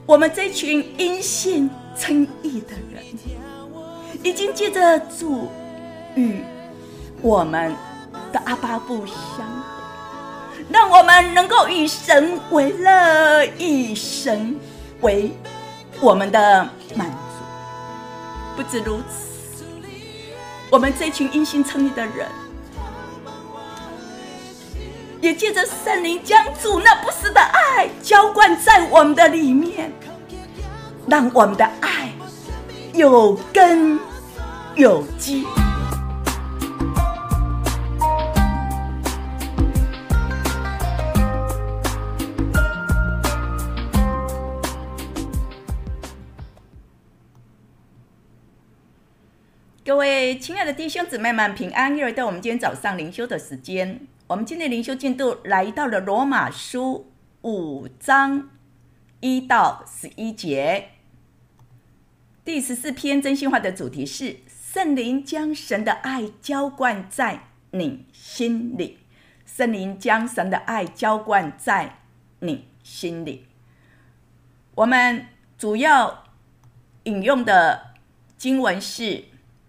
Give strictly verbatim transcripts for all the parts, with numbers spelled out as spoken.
我们这群因信称义的人，已经借着主与我们的阿爸父相合，让我们能够以神为乐，以神为我们的满足。不止如此，我们这群因信称义的人，也借着圣灵将主那不死的爱浇灌在我们的里面，让我们的爱有根有基。各位亲爱的弟兄姊妹们，平安！又来到我们今天早上灵修的时间。我们今天灵修进度来到了罗马书五章一到十一节。第十四篇真心话的主题是圣灵将神的爱浇灌在你心里。圣灵将神的爱浇灌在你心里。我们主要引用的经文是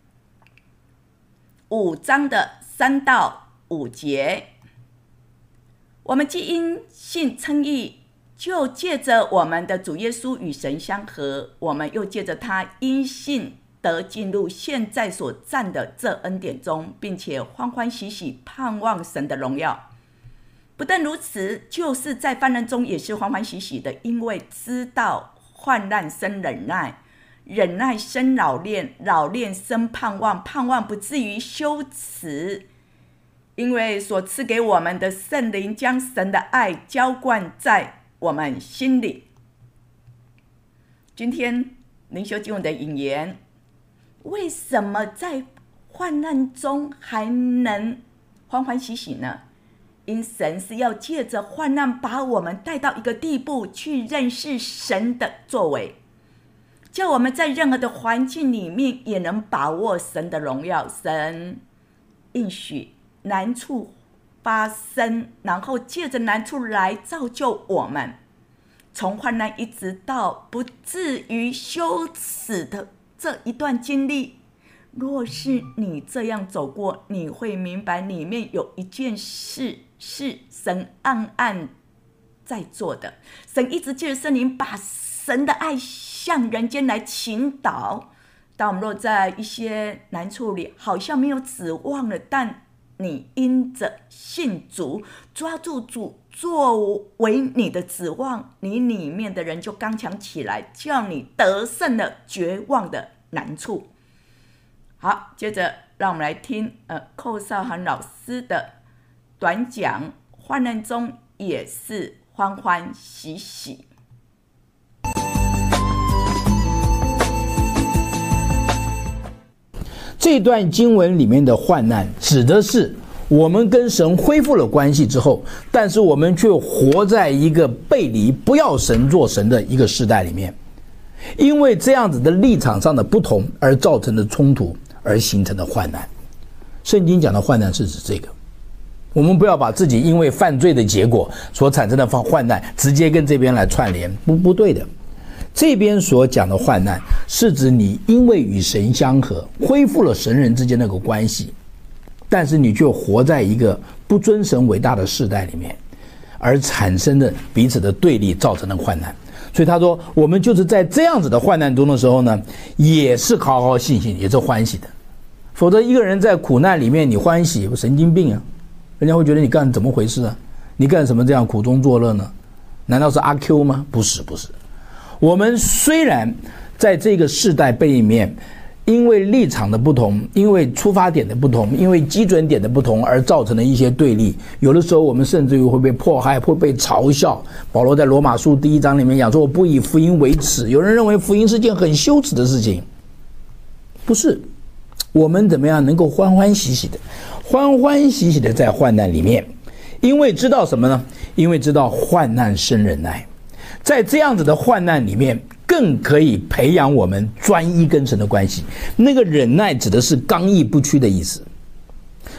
五章的三到五节。我们既因信称义，就借着我们的主耶稣与神相合，我们又借着他因信得进入现在所占的这恩典中，并且欢欢喜喜盼望神的荣耀。不但如此，就是在患难中也是欢欢喜喜的，因为知道患难生忍耐，忍耐生老练，老练生盼望，盼望不至于羞耻。因为所赐给我们的圣灵将神的爱浇灌在我们心里。今天灵修经文的引言，为什么在患难中还能欢欢喜喜呢？因神是要借着患难把我们带到一个地步，去认识神的作为，叫我们在任何的环境里面也能把握神的荣耀。神应许难处发生，然后借着难处来造就我们，从患难一直到不至于羞耻的这一段经历。若是你这样走过，你会明白里面有一件事是神暗暗在做的。神一直借着圣灵把神的爱向人间来倾倒。当我们若在一些难处里好像没有指望了，但你因着信主，抓住主作为你的指望，你里面的人就刚强起来，叫你得胜了绝望的难处。好，接着让我们来听呃寇少涵老师的短讲，患难中也是欢欢喜喜。 这段经文里面的患难指的是我们跟神恢复了关系之后，但是我们却活在一个背离不要神做神的一个时代里面，因为这样子的立场上的不同而造成的冲突而形成的患难。圣经讲的患难是指这个，我们不要把自己因为犯罪的结果所产生的患难直接跟这边来串联，不不对的。这边所讲的患难是指你因为与神相合，恢复了神人之间那个关系，但是你就活在一个不尊神伟大的世代里面，而产生的彼此的对立造成的患难。所以他说我们就是在这样子的患难中的时候呢，也是好好信心，也是欢喜的。否则一个人在苦难里面你欢喜，神经病啊，人家会觉得你干怎么回事啊？你干什么这样苦中作乐呢？难道是阿 Q 吗？不是，不是。我们虽然在这个世代背面，因为立场的不同，因为出发点的不同，因为基准点的不同而造成的一些对立，有的时候我们甚至于会被迫害，会被嘲笑。保罗在罗马书第一章里面讲说，我不以福音为耻。有人认为福音是件很羞耻的事情，不是。我们怎么样能够欢欢喜喜的欢欢喜喜的在患难里面，因为知道什么呢？因为知道患难生忍耐。在这样子的患难里面，更可以培养我们专一跟神的关系。那个忍耐指的是刚毅不屈的意思。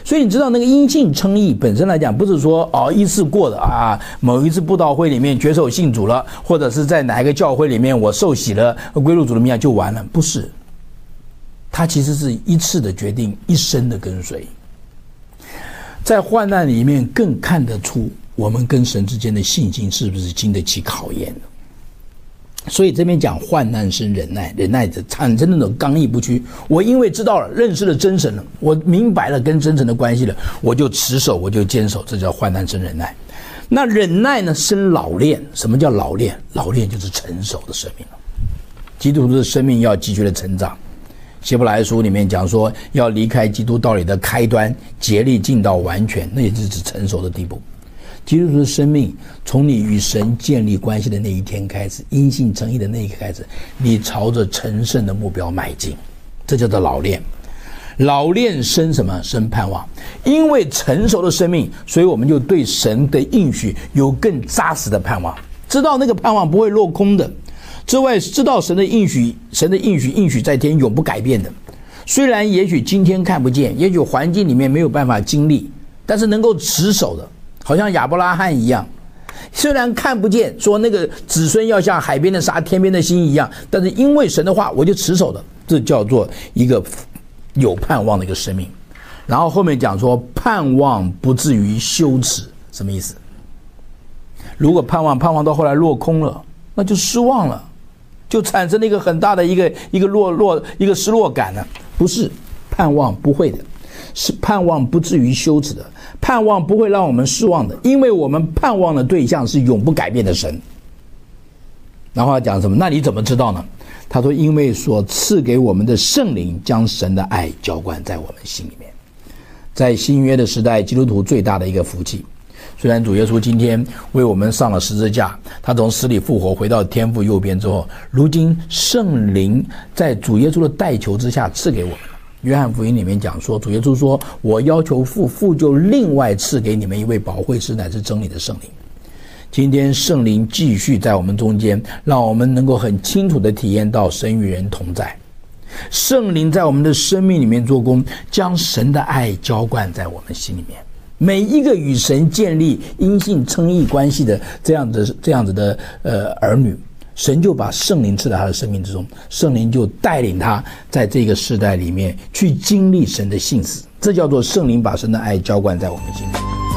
所以你知道那个因信称义本身来讲，不是说哦一次过的啊，某一次布道会里面举手信主了，或者是在哪一个教会里面我受洗了，归入主的名下就完了，不是。他其实是一次的决定，一生的跟随。在患难里面更看得出我们跟神之间的信心是不是经得起考验的。所以这边讲患难生忍耐，忍耐者产生那种刚毅不屈。我因为知道了，认识了真神了，我明白了跟真神的关系了，我就持守，我就坚守，这叫患难生忍耐。那忍耐呢，生老练。什么叫老练？老练就是成熟的生命了。基督徒的生命要继续的成长。希伯来书里面讲说，要离开基督道理的开端，竭力进到完全，那也就是指成熟的地步。基督徒的生命，从你与神建立关系的那一天开始，因信称义的那一刻开始，你朝着成圣的目标迈进，这叫做老练。老练生什么？生盼望。因为成熟的生命，所以我们就对神的应许有更扎实的盼望，知道那个盼望不会落空的。之外，知道神的应许，神的应许应许在天，永不改变的。虽然也许今天看不见，也许环境里面没有办法经历，但是能够持守的，好像亚伯拉罕一样，虽然看不见，说那个子孙要像海边的沙、天边的星一样，但是因为神的话，我就持守的，这叫做一个有盼望的一个生命。然后后面讲说，盼望不至于羞耻，什么意思？如果盼望盼望到后来落空了，那就失望了，就产生了一个很大的一个一个落落一个失落感了。不是，盼望不会的，是盼望不至于羞耻的，盼望不会让我们失望的，因为我们盼望的对象是永不改变的神。然后他讲什么？那你怎么知道呢？他说，因为所赐给我们的圣灵将神的爱浇灌在我们心里面。在新约的时代，基督徒最大的一个福气，虽然主耶稣今天为我们上了十字架，他从死里复活回到天父右边之后，如今圣灵在主耶稣的代求之下赐给我们了。约翰福音里面讲说，主耶稣说，我要求父，父就另外赐给你们一位保惠师，乃是真理的圣灵。今天圣灵继续在我们中间，让我们能够很清楚地体验到神与人同在。圣灵在我们的生命里面做工，将神的爱浇灌在我们心里面。每一个与神建立因信称义关系的这样的这样子的呃儿女，神就把圣灵赐在他的生命之中，圣灵就带领他在这个世代里面去经历神的信实，这叫做圣灵把神的爱浇灌在我们心里。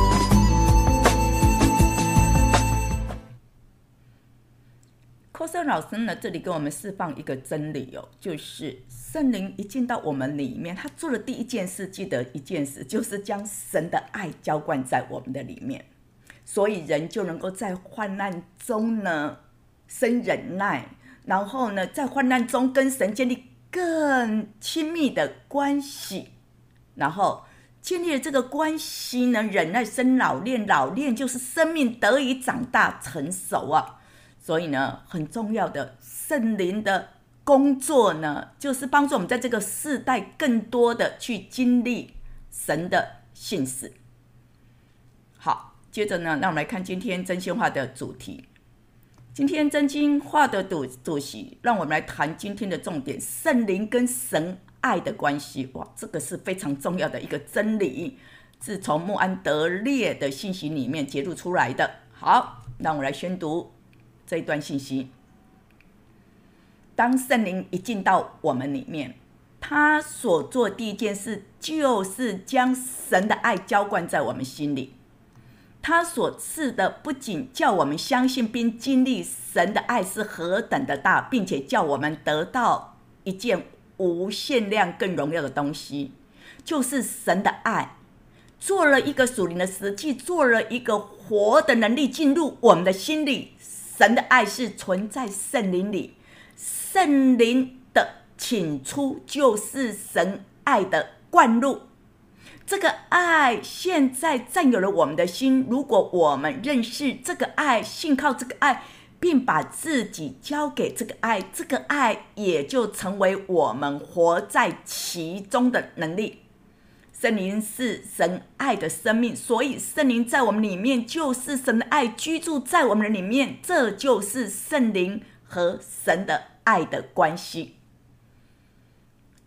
寇森老师呢，这里跟我们释放一个真理哦，就是圣灵一进到我们里面，他做的第一件事，记得一件事，就是将神的爱浇灌在我们的里面，所以人就能够在患难中呢生忍耐，然后呢在患难中跟神建立更亲密的关系，然后建立了这个关系呢，忍耐生老练，老练就是生命得以长大成熟啊。所以呢，很重要的圣灵的工作呢，就是帮助我们在这个世代更多的去经历神的信实。好，接着呢，让我们来看今天真心话的主题。今天真心话的主主席，让我们来谈今天的重点：圣灵跟神爱的关系。哇，这个是非常重要的一个真理，是从穆安德烈的信息里面揭露出来的。好，让我来宣读这一段信息。当圣灵一进到我们里面，他所做第一件事就是将神的爱浇灌在我们心里。他所赐的不仅叫我们相信并经历神的爱是何等的大，并且叫我们得到一件无限量更荣耀的东西，就是神的爱做了一个属灵的实际，做了一个活的能力进入我们的心里。神的爱是存在圣灵里，圣灵的请出就是神爱的灌入。这个爱现在占有了我们的心，如果我们认识这个爱，信靠这个爱，并把自己交给这个爱，这个爱也就成为我们活在其中的能力。圣灵是神爱的生命，所以圣灵在我们里面就是神的爱居住在我们的里面，这就是圣灵和神的爱的关系。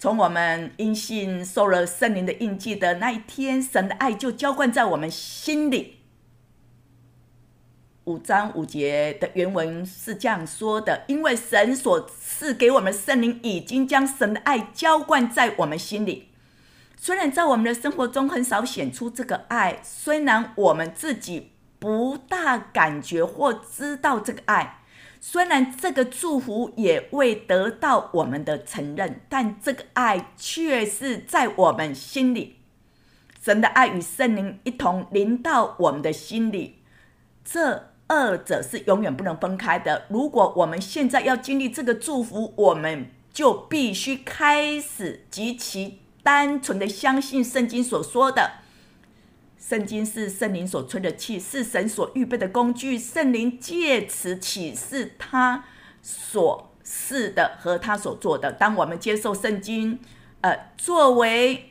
从我们因信受了圣灵的印记的那一天，神的爱就浇灌在我们心里。五章五节的原文是这样说的：因为神所赐给我们圣灵已经将神的爱浇灌在我们心里。虽然在我们的生活中很少显出这个爱，虽然我们自己不大感觉或知道这个爱，虽然这个祝福也未得到我们的承认，但这个爱却是在我们心里。神的爱与圣灵一同临到我们的心里，这二者是永远不能分开的。如果我们现在要经历这个祝福，我们就必须开始极其单纯的相信圣经所说的。圣经是圣灵所吹的气，是神所预备的工具，圣灵借此启示他所是的和他所做的。当我们接受圣经呃，作为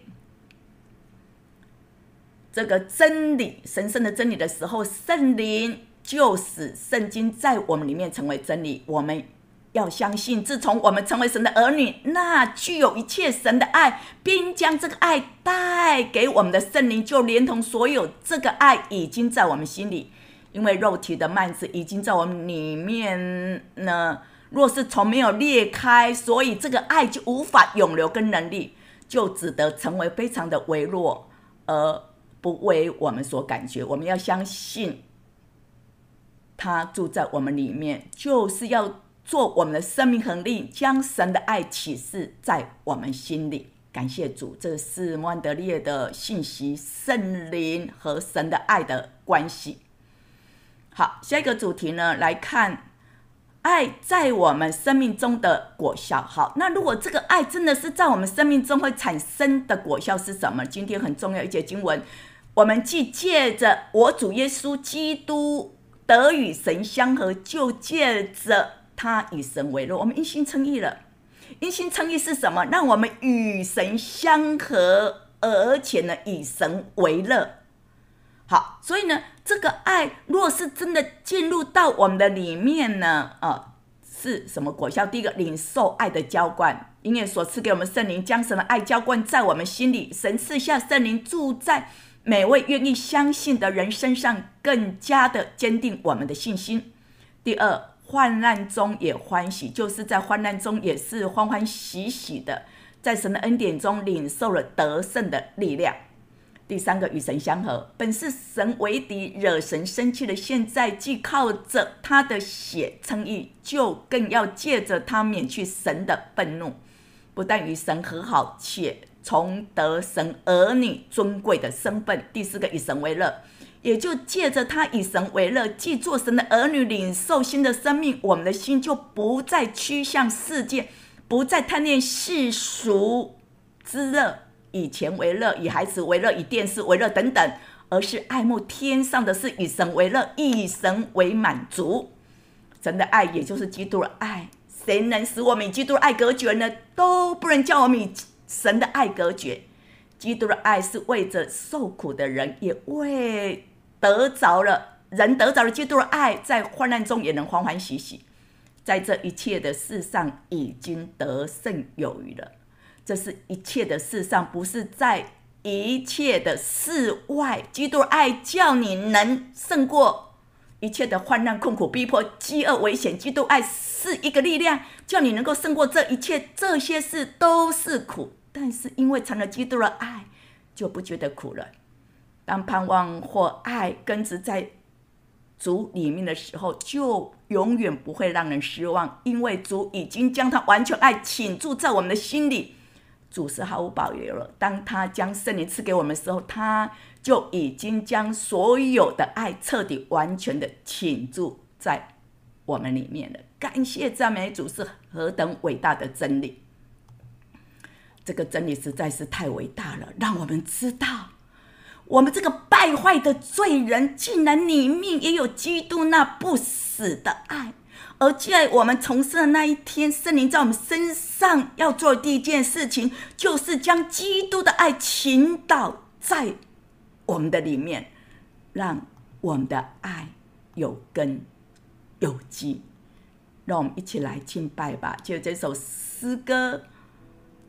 这个真理，神圣的真理的时候，圣灵就使圣经在我们里面成为真理。我们要相信，自从我们成为神的儿女，那具有一切神的爱，并将这个爱带给我们的圣灵，就连同所有这个爱已经在我们心里。因为肉体的幔子已经在我们里面呢，若是从没有裂开，所以这个爱就无法永留跟能力，就只得成为非常的微弱，而不为我们所感觉。我们要相信他住在我们里面，就是要做我们的生命衡力，将神的爱启示在我们心里。感谢主，这是莫安德烈的信息，圣灵和神的爱的关系。好，下一个主题呢，来看爱在我们生命中的果效。好，那如果这个爱真的是在我们生命中会产生的果效是什么？今天很重要一节经文，我们既借着我主耶稣基督得与神相合，就借着他以神为乐。我们因信称义了。因信称义是什么？让我们与神相合，而且呢以神为乐。好，所以呢这个爱若是真的进入到我们的里面呢，呃，是什么果效？第一个，领受爱的浇灌，因为所赐给我们圣灵，将神的爱浇灌在我们心里。神赐下圣灵住在每位愿意相信的人身上，更加的坚定我们的信心。第二，患难中也欢喜，就是在患难中也是欢欢喜喜的，在神的恩典中领受了得胜的力量。第三个，与神相合，本是神为敌，惹神生气的，现在既靠着他的血称义，就更要借着他免去神的愤怒，不但与神和好，且重得神儿女尊贵的身份。第四个，以神为乐，也就借着他以神为乐，既做神的儿女，领受新的生命，我们的心就不再趋向世界，不再贪恋世俗之乐，以钱为乐，以孩子为乐，以电视为乐等等，而是爱慕天上的事，以神为乐，以神为满足。神的爱也就是基督的爱，谁能使我们与基督的爱隔绝呢？都不能叫我们与神的爱隔绝。基督的爱是为着受苦的人，也为得着了人得着了基督的爱，在患难中也能欢欢喜喜，在这一切的事上已经得胜有余了。这是一切的事上，不是在一切的事外。基督的爱叫你能胜过一切的患难、困苦、逼迫、饥饿、危险。基督爱是一个力量，叫你能够胜过这一切。这些事都是苦，但是因为成了基督的爱，就不觉得苦了。当盼望或爱根植在主里面的时候，就永远不会让人失望，因为主已经将他完全爱倾注在我们的心里。主是毫无保留了。当他将圣灵赐给我们的时候，他就已经将所有的爱彻底完全的倾注在我们里面了。感谢赞美主，是何等伟大的真理！这个真理实在是太伟大了，让我们知道我们这个败坏的罪人，竟然里面也有基督那不死的爱。而在我们重生的那一天，圣灵在我们身上要做的第一件事情，就是将基督的爱倾倒在我们的里面，让我们的爱有根有基。让我们一起来敬拜吧。就这首诗歌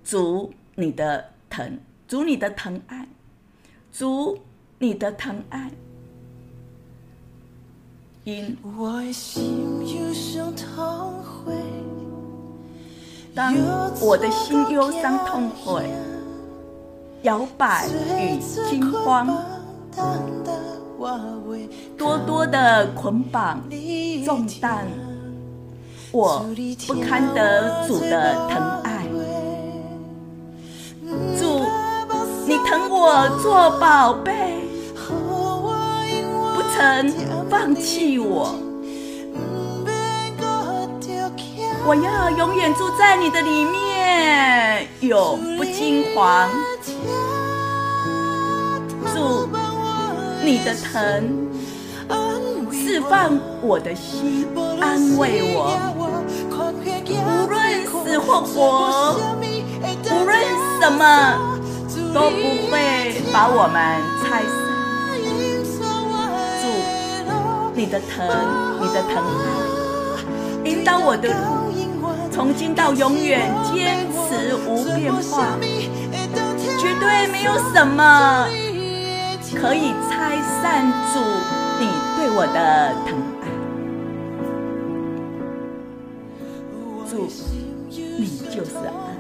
主你的疼，主你的疼爱，主你的疼爱。因我的心忧伤痛悔， 当我的心忧伤痛悔，摇摆与惊慌，多多的捆绑重担，我不堪得主的疼爱。主，你疼我做宝贝，不曾放弃我，我要永远住在你的里面，永不惊惶。主，你的疼释放我的心，安慰我，无论死或活，无论什么都不会把我们拆散。主，你的疼，你的疼爱引导我的路，从今到永远坚持无变化，绝对没有什么可以拆散主你对我的疼爱。主，你就是爱，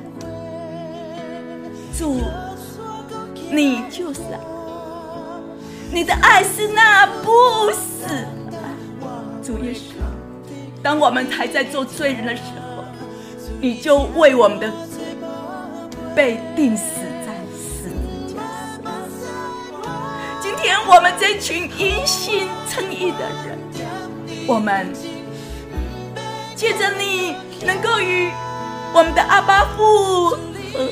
主，你就是爱，你的爱是那不死的爱。主耶稣，当我们还在做罪人的时候，你就为我们的罪被钉死在十字架上。今天我们这群因信称义的人，我们借着你能够与我们的阿爸父和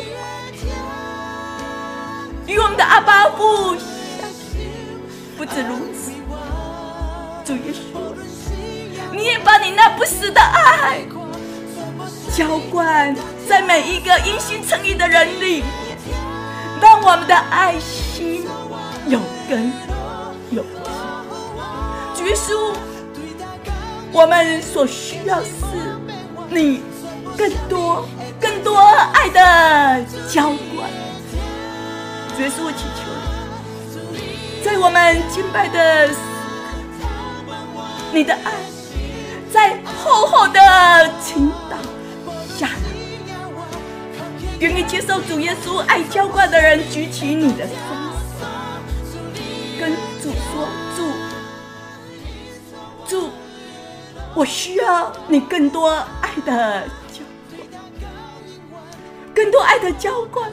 与我们的阿爸父相遇。不止如此，主耶稣，你也把你那不死的爱浇灌在每一个因信称义的人里面，让我们的爱心有根有基。主耶稣，我们所需要是你更多更多爱的浇灌。主耶稣，我祈求你，在我们敬拜的时刻，你的爱在厚厚的倾倒下来。愿意接受主耶稣爱浇灌的人举起你的双手，跟主说：主，主，我需要你更多爱的浇灌，更多爱的浇灌。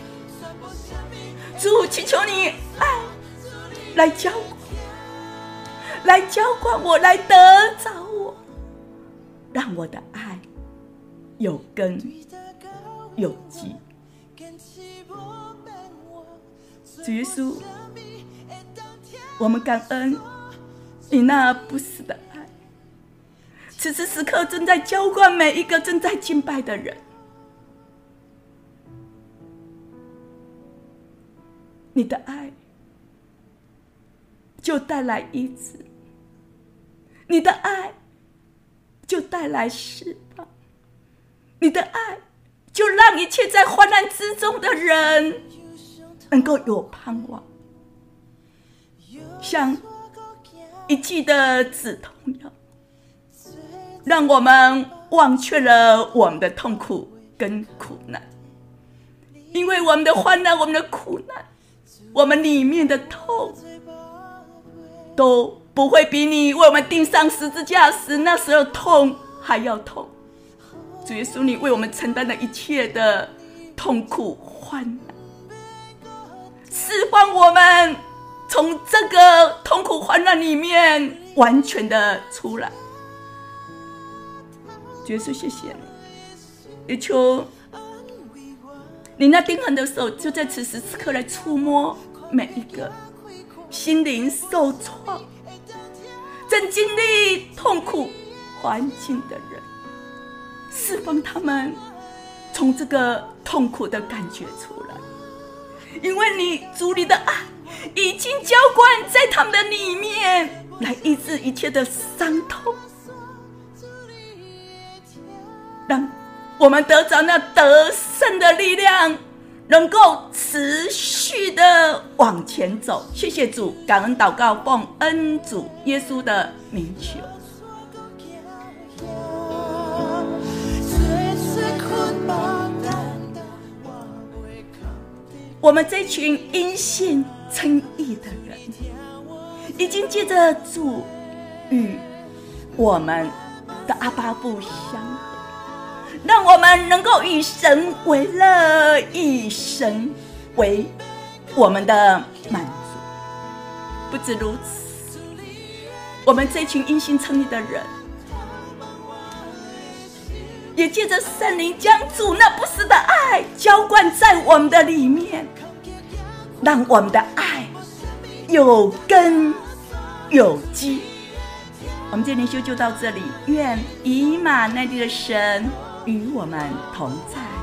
主，祈求你爱来浇灌，来浇灌我，来得着我，让我的爱有根有基。主耶稣，我们感恩你那不死的爱，此时此刻正在浇灌每一个正在敬拜的人。你的爱就带来医治，你的爱就带来释放，你的爱就让一切在患难之中的人能够有盼望，像一剂的止痛药，让我们忘却了我们的痛苦跟苦难。因为我们的患难，我们的苦难，我们里面的痛都不会比你为我们钉上十字架时那时候痛还要痛。主耶稣，你为我们承担了一切的痛苦患难，释放我们从这个痛苦患难里面完全的出来。主耶稣，谢谢你，也求你那钉痕的手就在此时此刻来触摸每一个心灵受创、正经历痛苦环境的人，释放他们从这个痛苦的感觉出来。因为你主你的爱已经浇灌在他们的里面，来医治一切的伤痛，让我们得着那得胜的力量，能够持续的往前走。谢谢主，感恩祷告，奉恩主耶稣的名求。我们这群因信称义的人，已经借着主与我们的阿爸父相合，让我们能够以神为乐，以神为我们的满足。不止如此，我们这群因信称义的人，也借着圣灵将主那不死的爱浇灌在我们的里面，让我们的爱有根有基。我们这灵修就到这里，愿以马内利的神与我们同在。